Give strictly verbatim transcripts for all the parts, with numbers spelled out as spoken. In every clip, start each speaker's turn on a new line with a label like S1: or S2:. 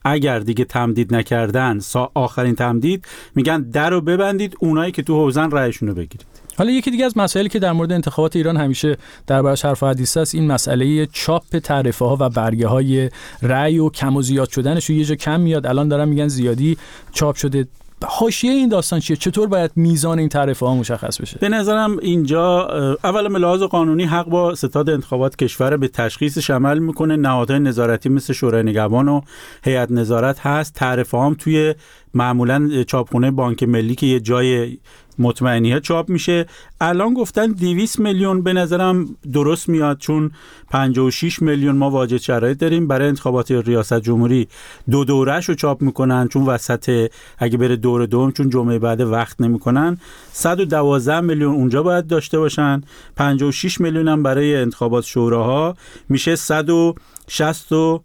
S1: اگر دیگه تمدید نکردن آخرین تمدید میگن در رو ببندید، اونایی که تو حوزن رأیشون رو بگیرید.
S2: حالا یکی دیگه از مسائلی که در مورد انتخابات ایران همیشه دربارش حرف و حدیث است، این مسئله چاپ تعرفه ها و برگه های رأی و کم و زیاد شدنش. یه جا کم میاد، الان دارن میگن زیادی چاپ شده. حاشیه این داستان چیه؟ چطور باید میزان این تعرفه ها مشخص بشه؟
S1: به نظرم اینجا اولا به لحاظ قانونی حق با ستاد انتخابات کشور به تشخیصش عمل میکنه. نهادهای نظارتی مثل شورای نگهبان و هیئت نظارت هست. تعرفه هم توی معمولا چاپخونه بانک ملی که یه جای مطمئنیه چاپ میشه. الان گفتن دویست میلیون، به نظرم درست میاد، چون پنجاه و شش میلیون ما واجد شرایط داریم برای انتخابات ریاست جمهوری. دو دوره‌شو چاپ میکنن، چون وسط اگه بره دور دوم، چون جمعه بعد وقت نمیکنن. صد و دوازده میلیون اونجا باید داشته باشن. پنجاه و شش میلیون هم برای انتخابات شوراها میشه صد و شصت و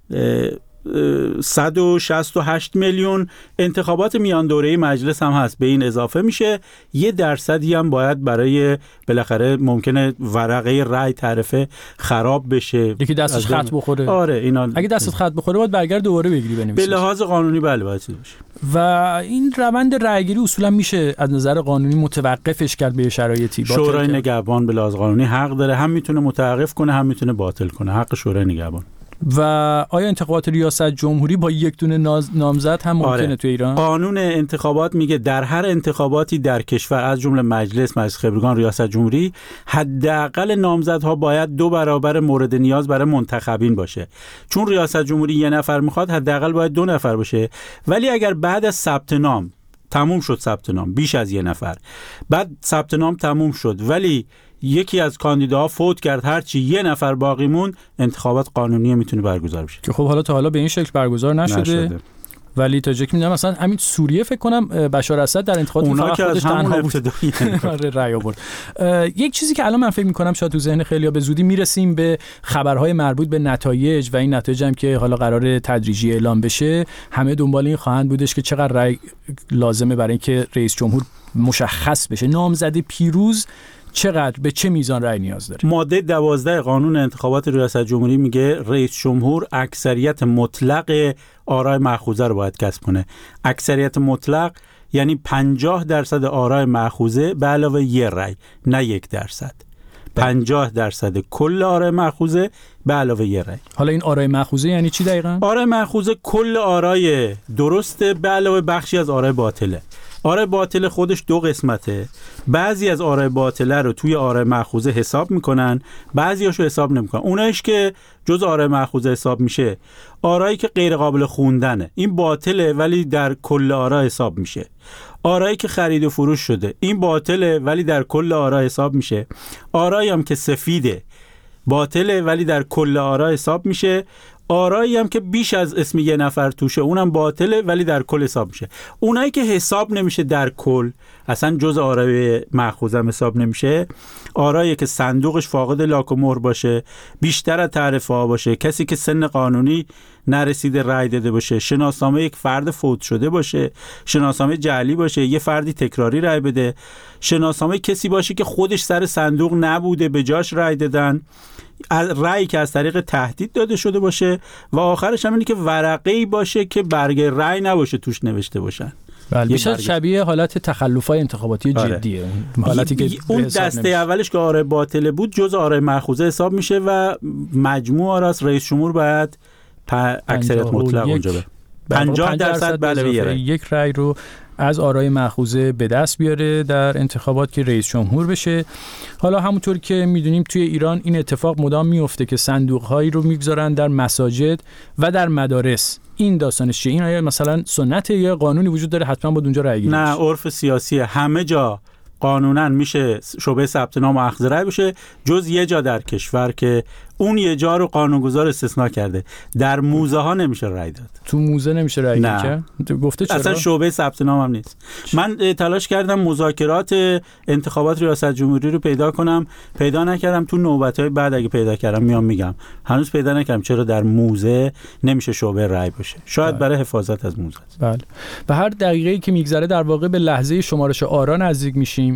S1: صد و شصت و هشت میلیون. انتخابات میان دوره‌ای مجلس هم هست، به این اضافه میشه. یه درصدی هم باید برای بالاخره ممکنه ورقه رای تعرفه خراب بشه،
S2: یکی دستش خط بخوره.
S1: آره اینا
S2: اگه دستت خط بخوره باید برگرد دوباره بگیری بنویسی.
S1: به لحاظ قانونی بله باید چیز باشه.
S2: و این روند رایگیری اصولا میشه از نظر قانونی متوقفش کرد به شرایطی.
S1: شورای نگهبان به لحاظ قانونی حق داره، هم میتونه متوقف کنه هم میتونه باطل کنه. حق شورای نگهبان.
S2: و آیا انتخابات ریاست جمهوری با یک دونه نامزد هم ممکنه آره. تو ایران؟
S1: قانون انتخابات میگه در هر انتخاباتی در کشور از جمله مجلس، مجلس خبرگان، ریاست جمهوری، حداقل نامزدها باید دو برابر مورد نیاز برای منتخبین باشه. چون ریاست جمهوری یه نفر میخواد، حداقل باید دو نفر باشه. ولی اگر بعد از ثبت نام تموم شد، ثبت نام بیش از یه نفر، بعد ثبت نام تموم شد ولی یکی از کاندیداها فوت کرد، هرچی یه نفر باقی موند، انتخابات قانونی میتونه برگزار بشه.
S2: که خب حالا تا حالا به این شکل برگزار نشده, نشده. ولی تا جایی که میدونم مثلا همین سوریه فکر کنم بشار اسد در انتخابات
S1: فقط خودش تنها بود
S2: آره رأی آورد. یک چیزی که الان من فکر می‌کنم شاید تو ذهن خیلی‌ها به زودی میرسیم به خبرهای مربوط به نتایج و این نتایج هم که حالا قراره تدریجی اعلام بشه. همه دنبال این خواهند بودش که چقدر رأی لازمه برای اینکه رئیس جمهور مشخص بشه. نامزد پیروز چقدر به چه میزان رأی نیاز داره؟
S1: ماده دوازده قانون انتخابات ریاست جمهوری میگه رئیس جمهور اکثریت مطلق آرای مأخوذه رو باید کسب کنه. اکثریت مطلق یعنی پنجاه درصد آرای مأخوذه به علاوه یه رأی، نه یک درصد. پنجاه درصد کل آرای مأخوذه به علاوه یه رأی.
S2: حالا این آرای مأخوذه یعنی چی دقیقاً؟
S1: آرای مأخوذه کل آرای درسته به علاوه بخشی از آرای باطله. آرای باطل خودش دو قسمته. بعضی از آرای باطله رو توی آرای مأخوذه حساب میکنن، بعضیاشو حساب نمیکنن. اونایش که جز آرای مأخوذه حساب میشه، آرایی که غیر قابل خوندنه، این باطله ولی در کل آرا حساب میشه. آرایی که خرید و فروش شده، این باطله ولی در کل آرا حساب میشه. آرایی هم که سفیده، باطله ولی در کل آرا حساب میشه. آرایی هم که بیش از اسم یه نفر توشه، اونم باطله ولی در کل حساب میشه. اونایی که حساب نمیشه در کل، اصلا جز آرای مأخوذه حساب نمیشه، آرایی که صندوقش فاقد لاک و مهر باشه، بیشتر از تعرفه ها باشه، کسی که سن قانونی نرسیده رأی داده باشه، شناسنامه یک فرد فوت شده باشه، شناسنامه جعلی باشه، یه فردی تکراری رأی بده، شناسنامه کسی باشه که خودش سر صندوق نبوده به جاش رأی دادن، رأی که از طریق تهدید داده شده باشه، و آخرش هم اینه که ورقه‌ای باشه که برگ رأی نباشه توش نوشته باشن.
S2: بله بیشتر شبیه حالت تخلف‌های انتخاباتی
S1: آره.
S2: جدیه. حالتی که
S1: اون دسته نمیشه. اولش که آرای باطله بود جز آرای مأخوذه حساب میشه و مجموع آراست رئیس جمهور باید اکثریت مطلق اونجا به پنجاه درصد بله
S2: یک رأی رو از آرای مأخوذه به دست بیاره در انتخابات که رئیس جمهور بشه. حالا همونطور که میدونیم توی ایران این اتفاق مدام میفته که صندوق‌هایی رو میگذارن در مساجد و در مدارس. این داستانش چیه؟ این آیا مثلا سنت یا قانونی وجود داره حتما باید اونجا رأی گیری
S1: نه، عرف سیاسیه. همه جا قانونا میشه شعبه ثبت نام و اخذ رأی بشه، جز یه جا در کشور که اون یه جا رو قانونگذار استثناء کرده. در موزه ها نمیشه رأی داد.
S2: تو موزه نمیشه رأی کرد؟ گفته چرا؟
S1: اصلا شعبه ثبت نام هم نیست. من تلاش کردم مذاکرات انتخابات ریاست جمهوری رو پیدا کنم، پیدا نکردم. تو نوبت‌های بعد اگه پیدا کردم میام میگم. هنوز پیدا نکردم چرا در موزه نمیشه شعبه رأی باشه. شاید بله. برای حفاظت از موزه است.
S2: بله. و هر دقیقه‌ای که میگذره در واقع به لحظه شمارش آرا نزدیک میشیم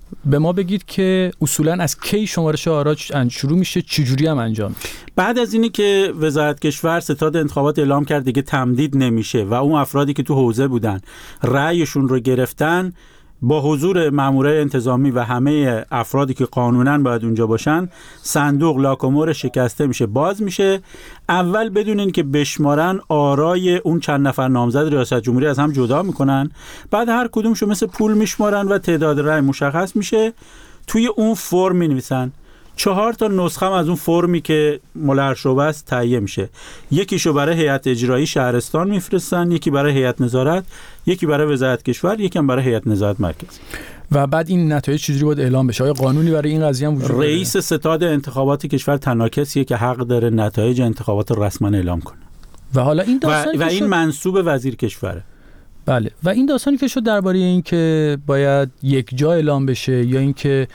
S2: به ما بگید که اصولاً از کی شمارش آرا شروع میشه، چجوری هم انجام میشه؟
S1: بعد از اینی که وزارت کشور ستاد انتخابات اعلام کرد دیگه تمدید نمیشه و اون افرادی که تو حوزه بودن رأیشون رو گرفتن، با حضور مامورای انتظامی و همه افرادی که قانوناً باید اونجا باشن، صندوق لاک‌ومور شکسته میشه، باز میشه. اول بدون این که بشمارن آرای اون چند نفر نامزد ریاست جمهوری از هم جدا میکنن، بعد هر کدومشو مثل پول میشمارن و تعداد رأی مشخص میشه. توی اون فرم مینویسن، چهار تا نسخه از اون فرمی که ملحق شعبه است تهیه میشه. یکیشو برای هیئت اجرایی شهرستان میفرستن، یکی برای هیئت نظارت، یکی برای وزارت کشور، یکی هم برای هیئت نظارت مرکزی.
S2: و بعد این نتایج چجوری باید اعلام بشه؟ آیا قانونی برای این قضیه هم وجود داره؟
S1: رئیس ستاد انتخابات کشور تنها کسیه که حق داره نتایج انتخابات رسما اعلام کنه.
S2: و حالا این داستانی
S1: و, و
S2: که
S1: این
S2: شد...
S1: منصوب وزیر کشوره.
S2: بله. و این داستانی که شد درباره این که باید یک جا اعلام بشه یا این که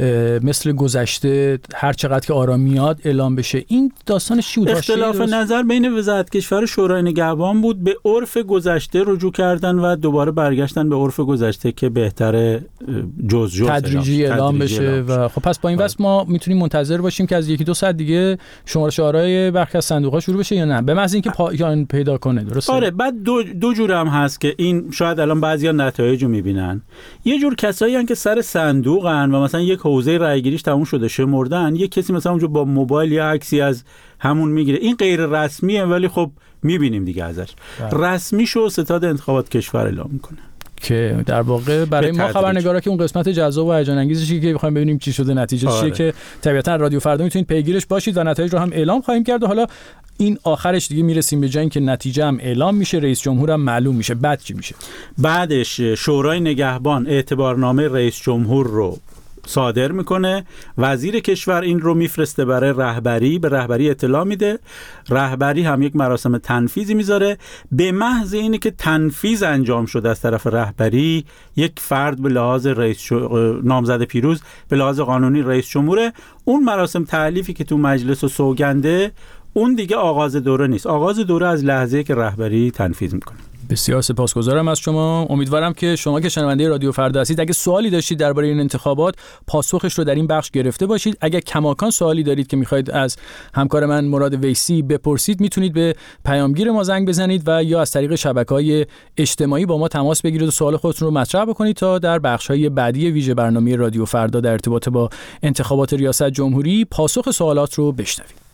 S2: مثل گذشته هر چقدر که آرا میاد اعلام بشه، این داستانش چی بود؟
S1: اختلاف نظر بین وزارت کشور و شورای نگهبان بود. به عرف گذشته رجوع کردن و دوباره برگشتن به عرف گذشته که بهتره جز جز
S2: تدریجی اعلام, اعلام بشه. اعلام و خب پس با این واسه ما میتونیم منتظر باشیم که از یکی دو ساعت دیگه شمارش آرای برخی از صندوق‌ها شروع بشه یا نه، به محض اینکه پایان پیدا کنه. درسته؟
S1: آره. بعد دو دو جور هم هست که این شاید الان بعضیا نتایجو میبینن. یه جور کسایی هستن که سر صندوقن و مثلا یک حوزه رایگیریش تموم شده شمردن، یک کسی مثلا اونجا با موبایل یا عکسی از همون میگیره. این غیر رسمیه ولی خب میبینیم دیگه ازش. رسمی شو ستاد انتخابات کشور اعلام میکنه
S2: که در واقع برای ما خبرنگارا که اون قسمت جذاب و هیجان انگیزی که بخوایم ببینیم چی شده، نتیجه چیه، که طبیعتا رادیو فردا میتونید پیگیرش باشید و نتایج رو هم اعلام خواهیم کرد. و حالا این آخرش دیگه میرسیم به جایی که نتیجه هم اعلام میشه، رئیس جمهور هم معلوم میشه. بعد چی میشه؟ بعدش
S1: شورای نگهبان اعتبارنامه رئیس جمهور رو صادر میکنه، وزیر کشور این رو میفرسته برای رهبری، به رهبری اطلاع میده، رهبری هم یک مراسم تنفیذی میذاره. به محض اینه که تنفیذ انجام شده از طرف رهبری، یک فرد به لحاظ رئیس شو... نامزد پیروز به لحاظ قانونی رئیس جمهوره، اون مراسم تألیفی که تو مجلس و سوگنده، اون دیگه آغاز دوره نیست. آغاز دوره از لحظه‌ای که رهبری تنفیذ میکنه.
S2: بسیار سپاسگزارم از شما. امیدوارم که شما که شنونده رادیو فردا هستید، اگه سوالی داشتید درباره این انتخابات، پاسخش رو در این بخش گرفته باشید. اگه کماکان سوالی دارید که میخواید از همکار من مراد ویسی بپرسید، میتونید به پیامگیر ما زنگ بزنید و یا از طریق شبکه‌های اجتماعی با ما تماس بگیرید و سوال خودتون رو مطرح بکنید تا در بخش‌های بعدی ویژه برنامه رادیو فردا در ارتباط با انتخابات ریاست جمهوری پاسخ سوالات رو بشنوید.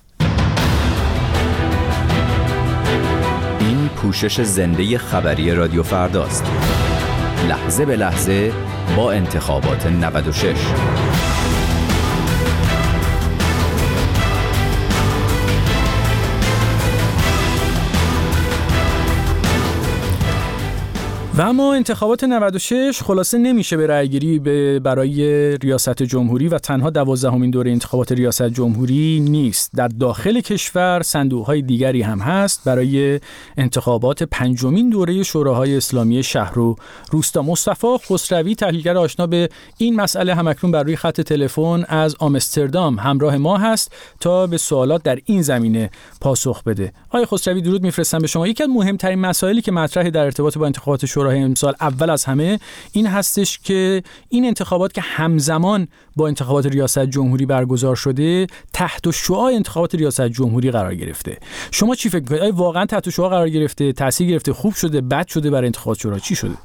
S3: پوشش زنده خبری رادیو فرداست. لحظه به لحظه با انتخابات نود و شش.
S2: و اما انتخابات نود و شش خلاصه نمیشه به رأیگیری برای ریاست جمهوری و تنها دوازدهمین دوره انتخابات ریاست جمهوری نیست. در داخل کشور صندوق‌های دیگری هم هست برای انتخابات پنجمین دوره شوراهای اسلامی شهر و روستا. مصطفی خسروی، تحلیلگر آشنا به این مسئله، همکنون بر روی خط تلفن از آمستردام همراه ما هست تا به سوالات در این زمینه پاسخ بده. آقای خسروی، درود میفرستم به شما. یکی از مهمترین مسائلی که مطرحه در ارتباط با انتخابات شورای امسال، اول از همه این هستش که این انتخابات که همزمان با انتخابات ریاست جمهوری برگزار شده، تحت شعاع انتخابات ریاست جمهوری قرار گرفته. شما چی فکر می‌کنید؟ آیا واقعا تحت شعاع قرار گرفته، تاثیر گرفته، خوب شده، بد شده برای انتخابات شورا؟ چی شده؟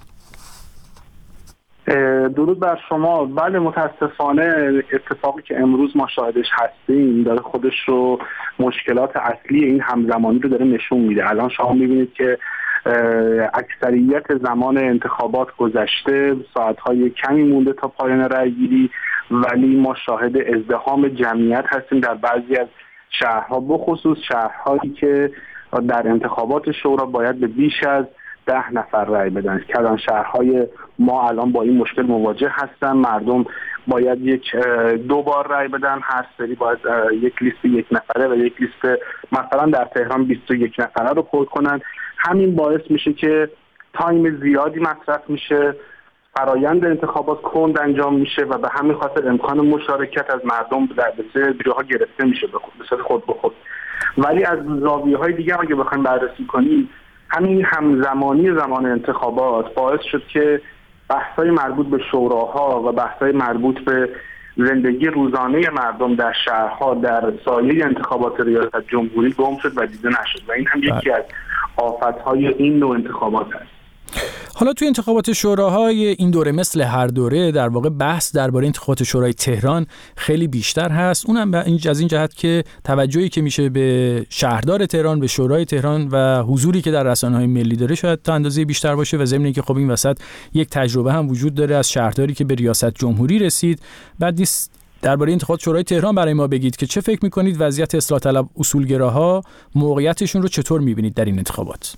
S4: درود بر شما. بله، متاسفانه اتفاقی که امروز ما شاهدش هستیم داره خودش رو، مشکلات اصلی این همزمانی رو داره نشون میده. الان شما میبینید که اکثریت زمان انتخابات گذشته، ساعتهای کمی مونده تا پایان رأیگیری، ولی ما شاهد ازدحام جمعیت هستیم در بعضی از شهرها، بخصوص شهرهایی که در انتخابات شورا باید به بیش از ده نفر رأی بدن. کلان شهرهای ما الان با این مشکل مواجه هستن. مردم باید یک دو بار رأی بدن، هر سری باید یک لیست یک نفره و یک لیست مثلا در تهران بیست و یک نفره رو پر کنن. همین باعث میشه که تایم زیادی مصرف میشه، فرایند انتخابات کند انجام میشه و به همین خاطر امکان مشارکت از مردم در بسیار جاها گرفته میشه به صورت خود به خود. ولی از زاویه‌های دیگه اگه بخوایم بررسی کنیم، همین همزمانی زمان انتخابات باعث شد که بحث‌های مربوط به شوراها و بحث‌های مربوط به زندگی روزانه مردم در شهرها در سایه انتخابات ریاست جمهوری گم شد و دیده نشد و این هم یکی از آفت‌های این نوع انتخابات است.
S2: حالا توی انتخابات شوراهای این دوره مثل هر دوره در واقع بحث درباره انتخابات شورای تهران خیلی بیشتر هست. اونم از این جهت که توجهی که میشه به شهردار تهران، به شورای تهران و حضوری که در رسانه‌های ملی داره شاید تا اندازه بیشتر باشه و ضمن اینکه خب این وسط یک تجربه هم وجود داره از شهرداری که به ریاست جمهوری رسید. بعد نیست درباره انتخابات شورای تهران برای ما بگید که چه فکر می‌کنید وضعیت اصلاح طلب اصولگراها موقعیتشون رو چطور می‌بینید در این انتخابات؟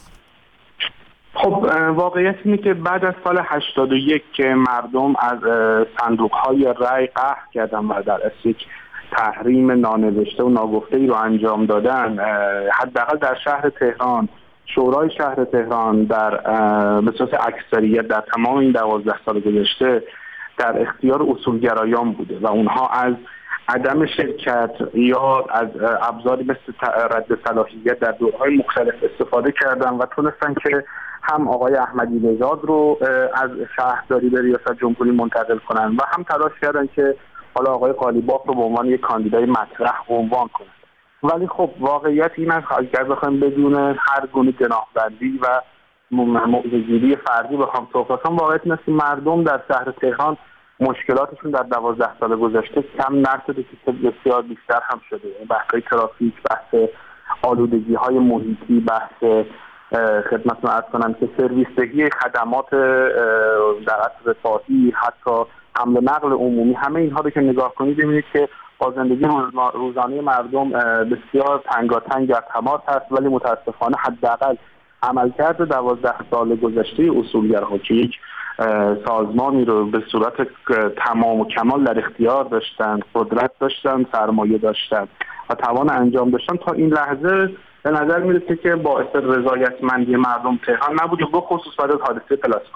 S4: خب واقعیت اینه که بعد از سال هشتاد و یک که مردم از صندوق‌های رای قهر کردن و در اصل یک تحریم نانوشته و ناگفته‌ای رو انجام دادن، حداقل در شهر تهران، شورای شهر تهران در به صورت اکثریت در تمام این دوازده سال گذشته در اختیار اصولگرایان بوده و اونها از عدم شرکت یا از ابزاری مثل رد صلاحیت در دورهای مختلف استفاده کردن و تونستن که هم آقای احمدی نژاد رو از شهرداری به ریاست جمهوری منتقل کنن و هم تلاش کردن که حالا آقای قالیباف رو به عنوان یک کاندیدای مطرح عنوان کنن. ولی خب واقعیت این است اگر بخوایم بدون هر گونه جناح‌بندی و موضوعگیری فردی بخوام صحبت کنم، واقعیت این است که مردم در شهر تهران مشکلاتشون در دوازده سال گذشته کم نشده که بسیار بیشتر هم شده. بحث ترافیک، بحث آلودگی‌های محیطی، بحث خدمتتون عرض کنم که سرویسدهی خدمات در اصل رفاهی، حتی حمل و نقل عمومی، همه اینها رو که نگاه کنید ببینید که با زندگی روزانه مردم بسیار تنگاتنگ در تماس هست. ولی متاسفانه حداقل عملکرد دوازده سال گذشته اصولگراها که یک سازمانی رو به صورت تمام و کمال در اختیار داشتن، قدرت داشتن، سرمایه داشتن و توان انجام داشتن، تا این لحظه به نظر میرسه که باعث رضایتمندی مردم تهران نبوده، به خصوص بعد از حادثه پلاسکو.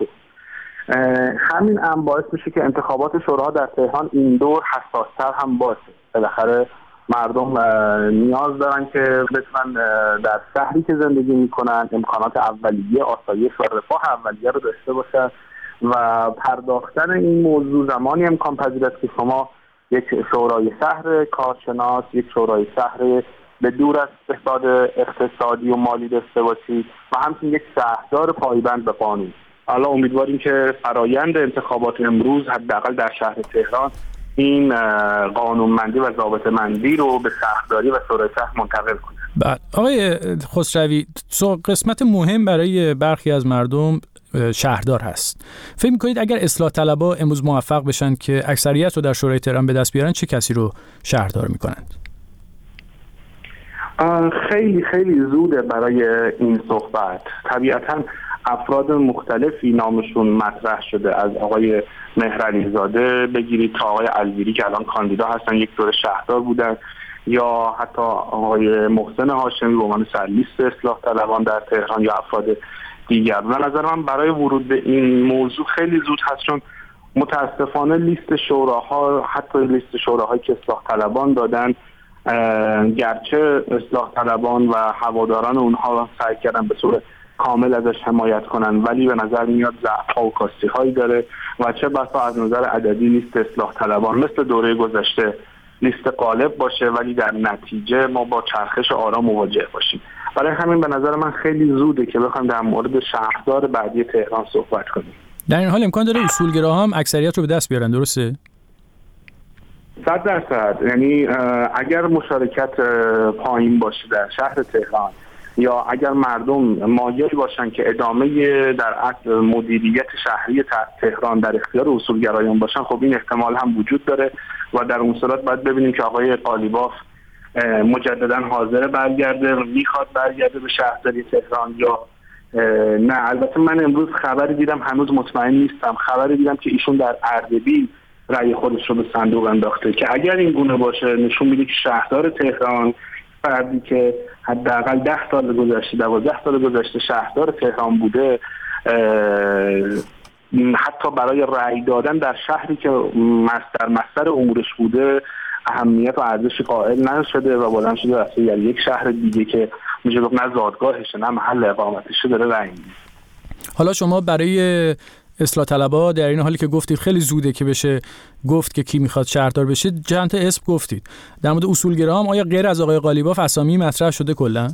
S4: همین هم باعث میشه که انتخابات شورا در تهران این دور حساس‌تر هم باشه. بالاخره مردم نیاز دارن که بتونن در شهری که زندگی میکنن امکانات اولیه، آسایش و رفاه اولیه رو داشته باشن و پرداختن این موضوع زمانی امکان پذیر است که شما یک شورای شهر کارشناس، یک شورای شهر به دور از فساد اقتصادی و مالی داشته باشید و همچنین یک شهردار پایبند به قانون. حالا امیدواریم که فرایند انتخابات امروز حداقل در شهر تهران این قانونمندی و ضابطه‌مندی رو به شهرداری و شورای شهر منتقل کنه.
S2: بعد آقای خسروی، قسمت مهم برای برخی از مردم شهردار هست. فکر می‌کنید اگر اصلاح طلبها امروز موفق بشن که اکثریت رو در شورای تهران به دست بیارن، چه کسی رو شهردار می‌کنند؟
S4: خیلی خیلی زوده برای این صحبت. طبیعتاً افراد مختلفی نامشون مطرح شده، از آقای مهرعلی زاده بگیرید تا آقای الویری که الان کاندیدا هستن، یک دوره شهردار بودن، یا حتی آقای محسن هاشمی به عنوان سرلیست اصلاح طلبان در تهران یا افراد دیگر. و نظر من برای ورود به این موضوع خیلی زود هست، چون متاسفانه لیست شوراها، حتی لیست شوراهایی که اصلاح طلبان دادن، گرچه اصلاح طلبان و هواداران اونها سعی کردن به صورت کامل ازش حمایت کنن، ولی به نظر میاد ضعف‌ها و کاستی‌هایی داره و چه بسا از نظر عددی لیست اصلاح طلبان مثل دوره گذشته لیست غالب باشه ولی در نتیجه ما با چرخش آرا مواجه باشیم. برای همین به نظر من خیلی زوده که بخوایم در مورد شهردار بعدی تهران صحبت کنیم.
S2: در این حال امکان داره اصولگراها هم اکثریت رو به دست بیارن، درسته؟
S4: صد درصد. یعنی اگر مشارکت پایین باشه در شهر تهران یا اگر مردم مایل باشن که ادامه در اصل مدیریت شهری تهران در اختیار اصولگرایان باشن، خب این احتمال هم وجود داره و در اون صورت باید ببینیم که آقای قالیباف مجددا حاضر برگرده و میخواد برگرده به شهرداری تهران یا نه. البته من امروز خبری دیدم، هنوز مطمئن نیستم، خبری دیدم که ایشون در اردبیل رأی خودش رو به صندوق انداخته که اگر این گونه باشه نشون میده که شهردار تهران، فردی که حداقل ده سال گذشته، دوازده سال گذشته شهردار تهران بوده، حتی برای رأی دادن در شهری که مستر مستر امورش بوده اهمیت و ارزش قائل نشده و بلند شده رفته در یک شهر دیگه که میشه گفت نه زادگاهشه نه محل اقامتشه داره رأی میده.
S2: حالا شما برای اصلاح طلبها در این حالی که گفتید خیلی زوده که بشه گفت که کی میخواد شهردار بشه، چند تا اسم گفتید. در مورد اصولگرا هم آیا غیر از آقای قالیباف اسامی مطرح شده کلا؟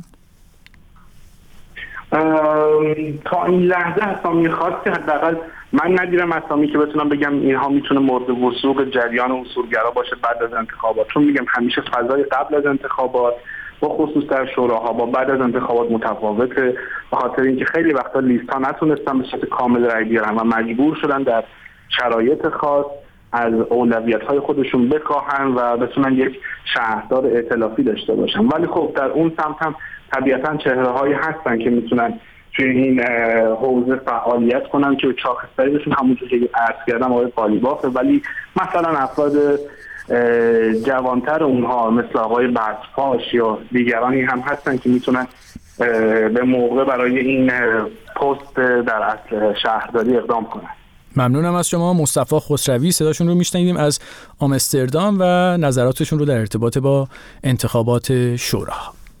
S4: تا این لحظه اسامی خاصی حداقل من ندیدم، اسامی که بتونم بگم اینها میتونه مورد وثوق جریان اصولگرا باشه بعد از انتخابات. چون میگم همیشه فضای قبل از انتخابات با خصوص در شوراها با بعد از انتخابات متفاوته، به خاطر اینکه خیلی وقتا لیست‌ها نتونستن به صورت کامل رای بیارن و مجبور شدن در شرایط خاص از اولویت‌های خودشون بکاهن و بتونن یک شهردار ائتلافی داشته باشن. ولی خب در اون سمت هم طبیعتاً چهره‌هایی هستن که میتونن توی این حوزه فعالیت کنن که شاخص‌ترینشون همونجور که عرض کردم آقای قالیبافه، ولی مثلا افراد جوانتر اونها مثل آقای بطفاش یا دیگرانی هم هستن که میتونن به موقع برای این پست در اصل شهرداری اقدام کنن.
S2: ممنونم از شما. مصطفی خسروی صداشون رو میشنیدیم از آمستردام و نظراتشون رو در ارتباط با انتخابات شورا.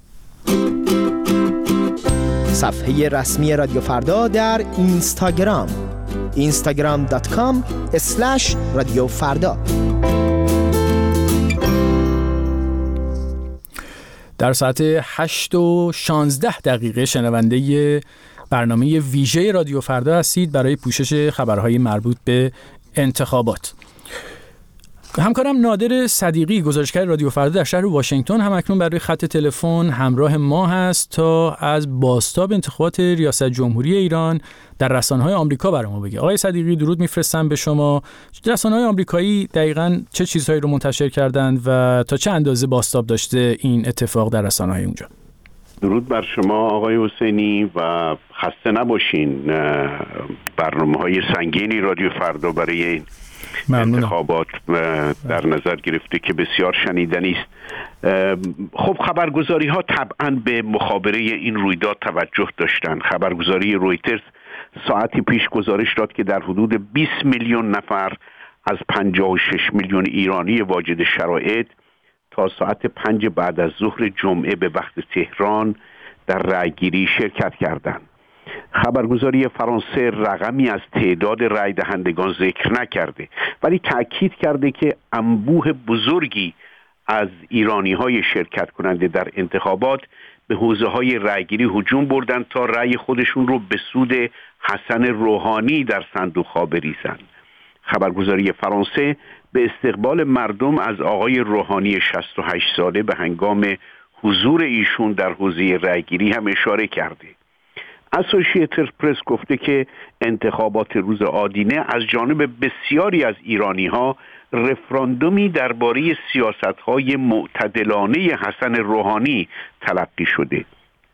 S5: صفحه رسمی رادیو فردا در اینستاگرام اینستاگرام دات کام اسلش رادیو فردا.
S2: در ساعت هشت و شانزده دقیقه شنونده برنامه ویژه رادیو فردا هستید برای پوشش خبرهای مربوط به انتخابات. همکارم نادر صدیقی گزارشگر رادیو فردا در شهر واشنگتن هم اکنون برای خط تلفن همراه ما هست تا از بازتاب انتخابات ریاست جمهوری ایران در رسانه‌های آمریکا برای ما بگه. آقای صدیقی درود میفرستم به شما. رسانه‌های آمریکایی دقیقاً چه چیزهایی رو منتشر کردند و تا چه اندازه بازتاب داشته این اتفاق در رسانه‌های اونجا؟
S6: درود بر شما آقای حسینی و خسته نباشین. برنامه‌های سنگینی رادیو فردا برای این ممنونم. انتخابات در نظر گرفته که بسیار شنیدنی است. خب خبرگزاری ها طبعا به مخابره این رویداد توجه داشتند. خبرگزاری رویترز ساعتی پیش گزارش داد که در حدود بیست میلیون نفر از پنجاه و شش میلیون ایرانی واجد شرایط تا ساعت پنج بعد از ظهر جمعه به وقت تهران در رأیگیری شرکت کردند. خبرگزاری فرانسه رقمی از تعداد رای دهندگان ذکر نکرده، ولی تأکید کرده که انبوه بزرگی از ایرانی های شرکت کننده در انتخابات به حوزه های رایگیری هجوم بردند تا رای خودشون رو به سود حسن روحانی در صندوق ها بریزند. خبرگزاری فرانسه به استقبال مردم از آقای روحانی شصت و هشت ساله به هنگام حضور ایشون در حوزه رایگیری هم اشاره کرده. اسوسییتد پرس گفته که انتخابات روز آدینه از جانب بسیاری از ایرانی‌ها رفراندومی درباره سیاست‌های معتدلانه حسن روحانی تلقی شده.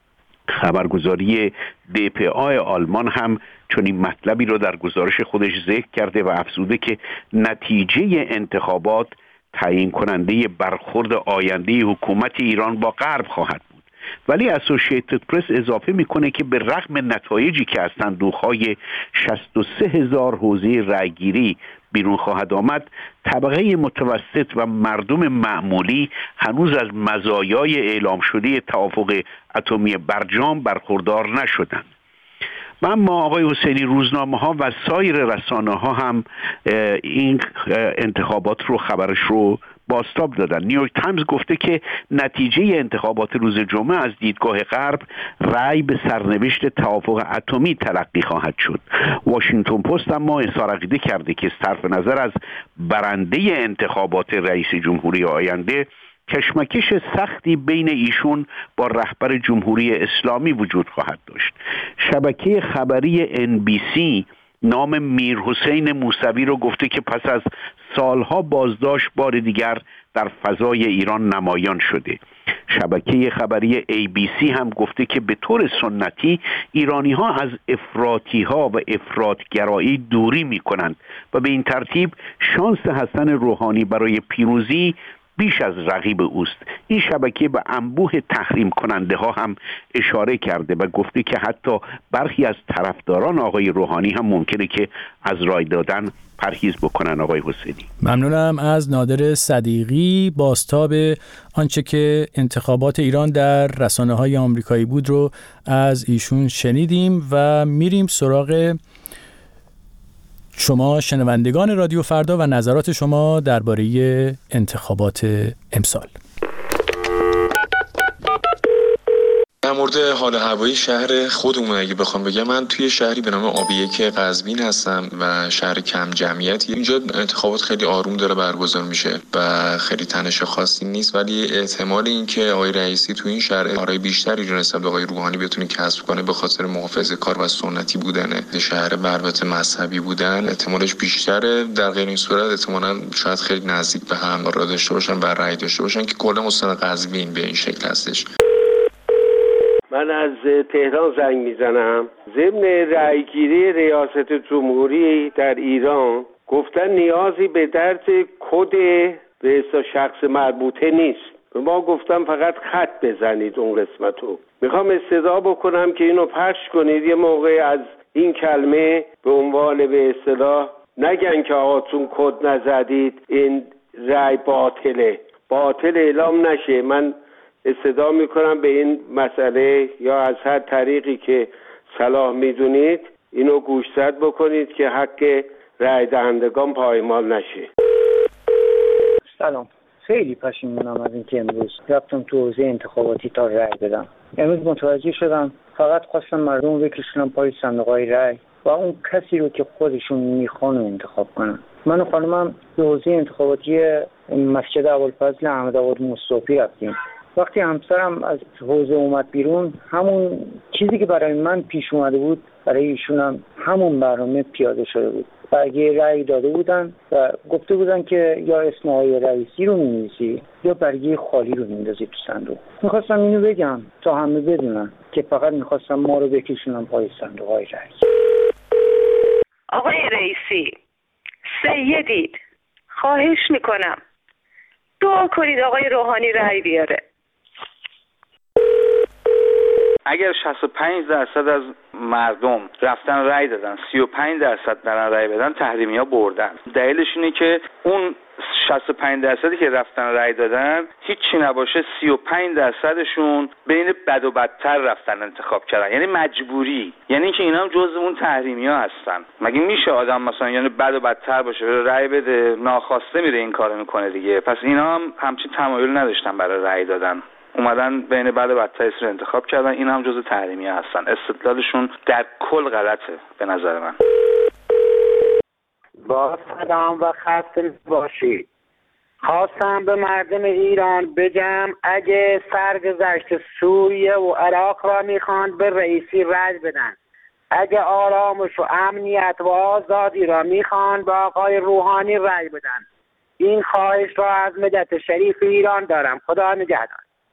S6: خبرگزاری دی پی آی آلمان هم چنین مطلبی را در گزارش خودش ذکر کرده و افزوده که نتیجه انتخابات تعیین کننده برخورد آینده حکومت ایران با غرب خواهد بود. ولی اسوسییتد پرس اضافه میکنه که به رغم نتایجی که از صندوق‌های شصت و سه هزار حوزه رایگیری بیرون خواهد آمد، طبقه متوسط و مردم معمولی هنوز از مزایای اعلام شده توافق اتمی برجام برخوردار نشدند. و اما آقای حسینی روزنامه‌ها و سایر رسانه‌ها هم این انتخابات رو خبرش رو بازتاب دادن. نیویورک تایمز گفته که نتیجه انتخابات روز جمعه از دیدگاه غرب رأی به سرنوشت توافق اتمی تلقی خواهد شد. واشنگتن پست اما اظهار عقیده کرده که صرف نظر از برنده انتخابات رئیس جمهوری آینده کشمکش سختی بین ایشون با رهبر جمهوری اسلامی وجود خواهد داشت. شبکه خبری ان بی سی نام میر حسین موسوی رو گفته که پس از سالها بازداشت بار دیگر در فضای ایران نمایان شده. شبکه خبری ای بی سی هم گفته که به طور سنتی ایرانی ها از افراطی ها و افراطگرایی دوری می کنند و به این ترتیب شانس حسن روحانی برای پیروزی بیش از رقیب اوست. این شبکه به انبوه تحریم کننده ها هم اشاره کرده و گفته که حتی برخی از طرفداران آقای روحانی هم ممکنه که از رای دادن پرهیز بکنن. آقای حسینی
S2: ممنونم از نادر صدیقی. بازتاب آنچه که انتخابات ایران در رسانه‌های آمریکایی بود رو از ایشون شنیدیم و میریم سراغ شما شنوندگان رادیو فردا و نظرات شما درباره انتخابات امسال.
S7: در مورد حال هوایی شهر خودمون اگه بخوام بگم، من توی شهری به نام آبیک قزوین هستم و شهر کم جمعیتی. اینجا انتخابات خیلی آروم داره برگزار میشه و خیلی تنش خاصی نیست، ولی احتمال اینکه آقای رئیسی تو این شهر آرای بیشتری رو نسبت به آقای روحانی بتونه کسب کنه به خاطر محافظه‌کار و سنتی بودن شهر و البته مذهبی بودن احتمالش بیشتره. در غیر این صورت احتمالاً شاید خیلی نزدیک به هم را داشته باشن و رأی داشته باشن که کلا استان قزوین به این شکل هستش.
S8: من از تهران زنگ میزنم. ضمن رأیگیری ریاست جمهوری در ایران گفتن نیازی به درد کد به شخص مربوطه نیست. به ما گفتم فقط خط بزنید اون قسمتو. میخوام استدعا بکنم که اینو پخش کنید، یه موقع از این کلمه به عنوان به اصطلاح نگن که آقاتون کد نزدید این رأی باطله، باطل اعلام نشه. من استدعا میکنم به این مسئله یا از هر طریقی که صلاح میدونید اینو گوشزد بکنید که حق رای دهندگان پایمال نشه.
S9: سلام، خیلی پشیمونم از اینکه امروز رفتم تو حوزه انتخاباتی تا رای بدم. امروز متوجه شدم فقط خواستم مردم بکشونم پای صندوق‌های رای و اون کسی رو که خودشون میخوان انتخاب کنن. من و خانمم به حوزه انتخاباتی مسجد ابوالفضل احمدآباد مصطفی رفتیم. وقتی همسرم از حوزه اومد بیرون، همون چیزی که برای من پیش اومده بود برای ایشون هم همون برنامه پیاده شده بود. برگه رأی داده بودن و گفته بودن که یا اسم آقای رئیسی رو می‌نویسی یا برگه خالی رو میندازی تو صندوق. میخواستم اینو بگم تا همه بدونن که فقط میخواستم ما رو بکشونم پای صندوق‌های رأی.
S10: آقای رئیسی، سیدید، خواهش میکنم دعا کنید آقای روحانی رأی بیاره.
S11: اگر شصت و پنج درصد از مردم رفتن رأی دادن، سی و پنج درصد دارن رأی بدن، تحریمی‌ها بردن. دلیلش اینه که اون شصت و پنج درصدی که رفتن رأی دادن هیچی نباشه، سی و پنج درصدشون بین بد و بدتر رفتن انتخاب کردن، یعنی مجبوری، یعنی که اینا هم جزء اون تحریمی‌ها هستن. مگه میشه آدم مثلا یعنی بد و بدتر باشه بره رأی بده؟ ناخواسته میره این کارو میکنه دیگه. پس اینا هم همچین تمایل نداشتن برای رأی دادن، اومدن بین بد و بدتر رو انتخاب کردن. این هم جزء تحریمی هستن. استدلالشون در کل غلطه به نظر من.
S12: با سلام و خسته باشید. خواستم به مردم ایران بگم اگه سرگذشت سوریه و عراق را میخواند به رئیسی رأی بدن، اگه آرامش و امنیت و آزادی را میخواند به آقای روحانی رأی بدن. این خواهش را از ملت شریف ایران دارم. خدا نگهدار.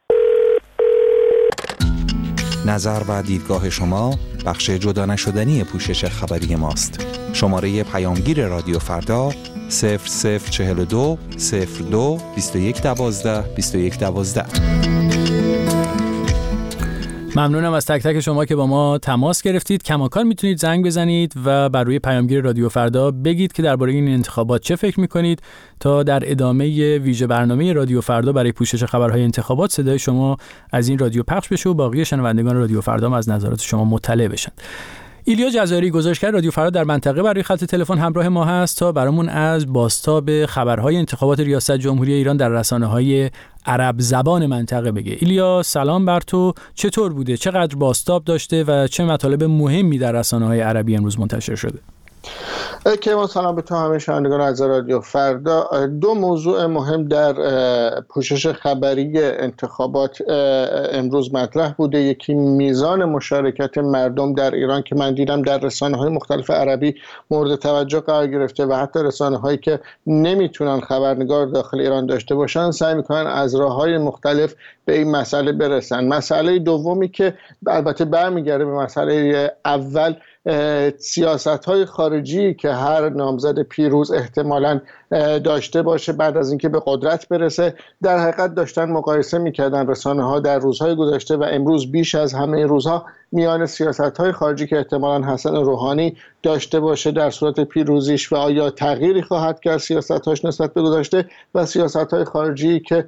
S13: نظر و دیدگاه شما بخش جدا نشدنی پوشش خبری ماست. شماره پیامگیر رادیو فردا صفر صفر چهل و دو صفر دو بیست و یک دوازده بیست و یک دوازده.
S2: ممنونم از تک تک شما که با ما تماس گرفتید. کماکان میتونید زنگ بزنید و بر روی پیامگیر رادیو فردا بگید که درباره این انتخابات چه فکر میکنید تا در ادامه ویژه برنامه رادیو فردا برای پوشش خبرهای انتخابات صدای شما از این رادیو پخش بشه و باقی شنوندگان رادیو فردا هم از نظرات شما مطلع بشن. ایلیا جزاری گزارشگر رادیو فردا در منطقه برای خط تلفن همراه ما هست تا برامون از بازتاب خبرهای انتخابات ریاست جمهوری ایران در رسانه‌های عرب زبان منطقه بگه. ایلیا سلام بر تو، چطور بوده؟ چقدر بازتاب داشته و چه مطالب مهمی در رسانه‌های عربی امروز منتشر شده؟
S14: کیوان سلام به تو، همه شنوندگان از رادیو فردا. دو موضوع مهم در پوشش خبری انتخابات امروز مطرح بوده. یکی میزان مشارکت مردم در ایران که من دیدم در رسانه‌های مختلف عربی مورد توجه قرار گرفته و حتی رسانه‌هایی که نمیتونن خبرنگار داخل ایران داشته باشن سعی میکنن از راه‌های مختلف به این مسئله برسن. مسئله دومی که البته برمیگرده به مسئله اول، سیاست‌های خارجی که هر نامزد پیروز احتمالاً داشته باشه بعد از اینکه به قدرت برسه، در حقیقت داشتن مقایسه می‌کردن رسانه‌ها در روزهای گذشته و امروز بیش از همه روزها میان سیاست‌های خارجی که احتمالاً حسن روحانی داشته باشه در صورت پیروزیش و آیا تغییری خواهد کرد سیاست‌هاش نسبت به گذشته و سیاست‌های خارجی که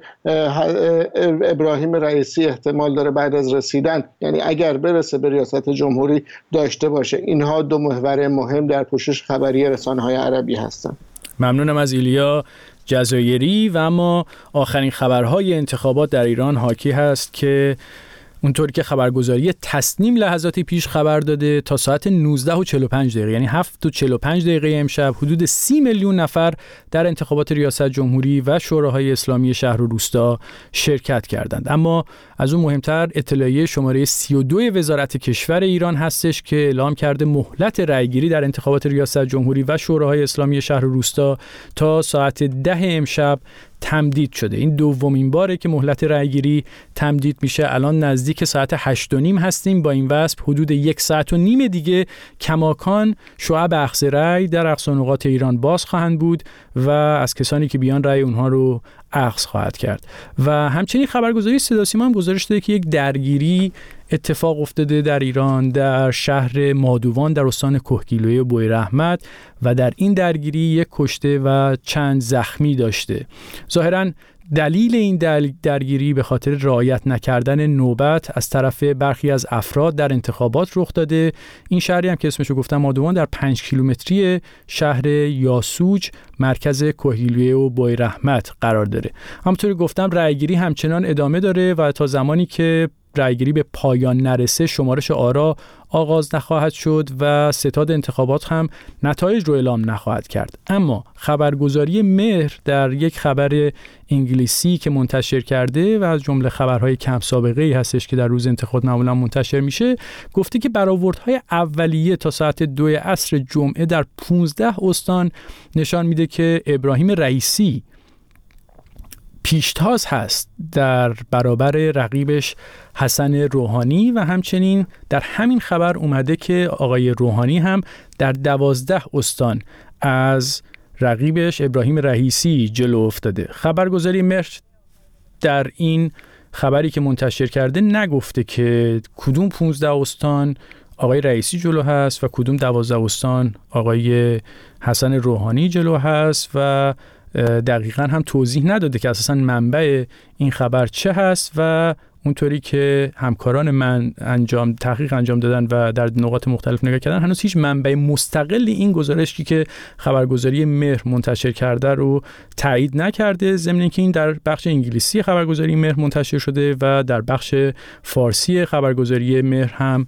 S14: ابراهیم رئیسی احتمال داره بعد از رسیدن، یعنی اگر برسه به ریاست جمهوری، داشته باشه. اینها دو محور مهم در پوشش خبری رسانه‌های عربی هستند.
S2: ممنونم از ایلیا جزایری. و اما آخرین خبرهای انتخابات در ایران حاکی هست که اونطوری که خبرگزاری تسنیم لحظاتی پیش خبر داده تا ساعت نوزده و چهل و پنج دقیقه یعنی هفت و چهل و پنج دقیقه امشب حدود سی میلیون نفر در انتخابات ریاست جمهوری و شوراهای اسلامی شهر و روستا شرکت کردند. اما از اون مهمتر اطلاعیه شماره سی و دو وزارت کشور ایران هستش که اعلام کرده مهلت رأیگیری در انتخابات ریاست جمهوری و شوراهای اسلامی شهر و روستا تا ساعت ده امشب تمدید شده. این دومین باره که مهلت رأیگیری تمدید میشه. الان نزدیک ساعت هشت و نیم هستیم. با این وصف حدود یک ساعت و نیم دیگه کماکان شعب اخذ رأی در اقصا نقاط ایران باز خواهند بود و از کسانی که بیان رأی اونها رو اخذ خواهد کرد. و همچنین خبرگزاری صدا سیما هم گزارش داده که یک درگیری اتفاق افتاده در ایران در شهر مادوان در استان کهگیلویه بویراحمد و در این درگیری یک کشته و چند زخمی داشته. ظاهراً دلیل این درگیری به خاطر رعایت نکردن نوبت از طرف برخی از افراد در انتخابات رخ داده. این شهری هم که اسمشو گفتم مادوان در پنج کیلومتری شهر یاسوج مرکز کهگیلویه و بویراحمد قرار داره. همونطوری گفتم رأیگیری همچنان ادامه داره و تا زمانی که رأیگیری به پایان نرسه شمارش آرا آغاز نخواهد شد و ستاد انتخابات هم نتایج رو اعلام نخواهد کرد. اما خبرگزاری مهر در یک خبر انگلیسی که منتشر کرده و از جمله خبرهای کم سابقه ای هستش که در روز انتخابات معمولا منتشر میشه، گفته که برآوردهای اولیه تا ساعت دو عصر جمعه در پانزده استان نشان میده که ابراهیم رئیسی پیشتاز هست در برابر رقیبش حسن روحانی و همچنین در همین خبر اومده که آقای روحانی هم در دوازده استان از رقیبش ابراهیم رئیسی جلو افتاده. خبرگزاری مهر در این خبری که منتشر کرده نگفته که کدوم پانزده استان آقای رئیسی جلو هست و کدوم دوازده استان آقای حسن روحانی جلو هست و دقیقاً هم توضیح نداده که اساساً منبع این خبر چه هست و اونطوری که همکاران من انجام تحقیق انجام دادن و در نقاط مختلف نگاه کردن هنوز هیچ منبع مستقلی این گزارشی که خبرگزاری مهر منتشر کرده رو تایید نکرده، ضمن اینکه این در بخش انگلیسی خبرگزاری مهر منتشر شده و در بخش فارسی خبرگزاری مهر هم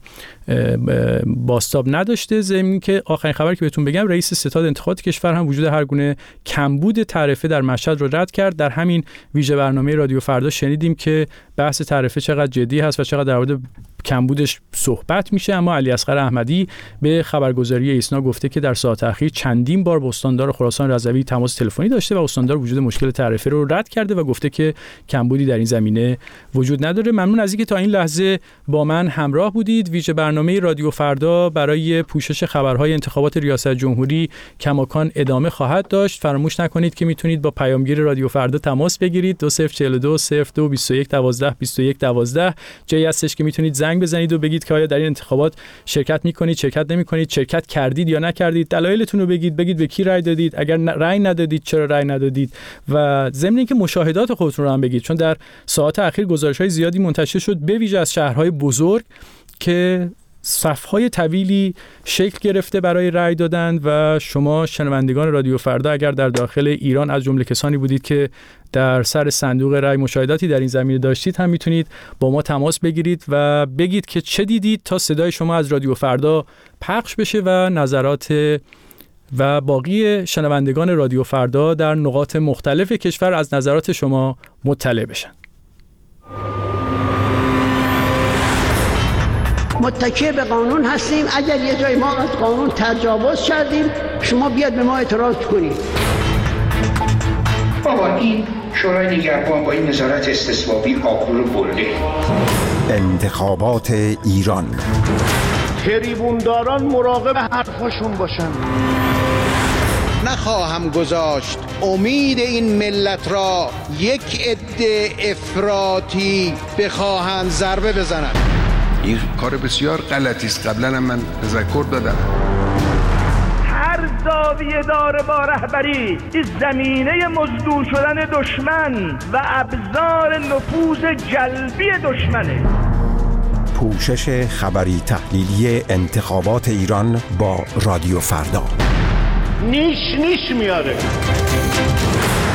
S2: بازتاب نداشته. ضمن اینکه آخرین خبری که بهتون بگم رئیس ستاد انتخابات کشور هم وجود هر گونه کمبود تعرفه در مشهد رو رد کرد. در همین ویژه برنامه رادیو فردا شنیدیم که بحث تعرفه چقدر جدی هست و چقدر در مورد کمبودش صحبت میشه، اما علی اصغر احمدی به خبرگزاری ایسنا گفته که در ساعات اخیر چندین بار با استاندار خراسان رضوی تماس تلفنی داشته و استاندار وجود مشکل تعرفه رو رد کرده و گفته که کمبودی در این زمینه وجود نداره. ممنون از اینکه تا این لحظه با من همراه بودید. ویژه برنامه رادیو فردا برای پوشش خبرهای انتخابات ریاست جمهوری کماکان ادامه خواهد داشت. فراموش نکنید که میتونید با پیامگیر رادیو فردا تماس بگیرید دو صفر چهل و دو صفر دو بیست و یک دوازده بیست و یک دوازده. جایی هستش که میتونید زنگ بزنید و بگید که آیا در این انتخابات شرکت میکنید، شرکت نمیکنید، شرکت کردید یا نکردید، دلایلتون رو بگید، بگید به کی رأی دادید، اگر رأی ندادید چرا رأی ندادید و ضمن اینکه مشاهدات خودتون رو هم بگید، چون در ساعات اخیر گزارش‌های زیادی منتشر شد به ویژه از شهرهای بزرگ که صف‌های طویلی شکل گرفته برای رأی دادن و شما شنوندگان رادیو فردا اگر در داخل ایران از جمله کسانی بودید که در سر صندوق رأی مشاهداتی در این زمینه داشتید هم میتونید با ما تماس بگیرید و بگید که چه دیدید تا صدای شما از رادیو فردا پخش بشه و نظرات و باقی شنوندگان رادیو فردا در نقاط مختلف کشور از نظرات شما مطلع بشن.
S15: متکی به قانون هستیم. اگر یه جای ما از قانون تجاوز کردیم شما بیاد به ما اعتراض کنید.
S16: بابا این شورای نگهبان با این نظارت استثبابی آبرو رو برده.
S17: انتخابات ایران،
S18: تریبونداران مراقب حرفاشون باشن.
S19: نخواهم گذاشت امید این ملت را یک عده افراطی بخواهند ضربه بزنند.
S17: این کار بسیار غلطی است. قبلا هم من تذکر دادم.
S18: هر زاویه داره با رهبری این زمینه مزدور شدن دشمن و ابزار نفوذ جلبی دشمنه.
S20: پوشش خبری تحلیلی انتخابات ایران با رادیو فردا.
S18: نیش نیش میاره.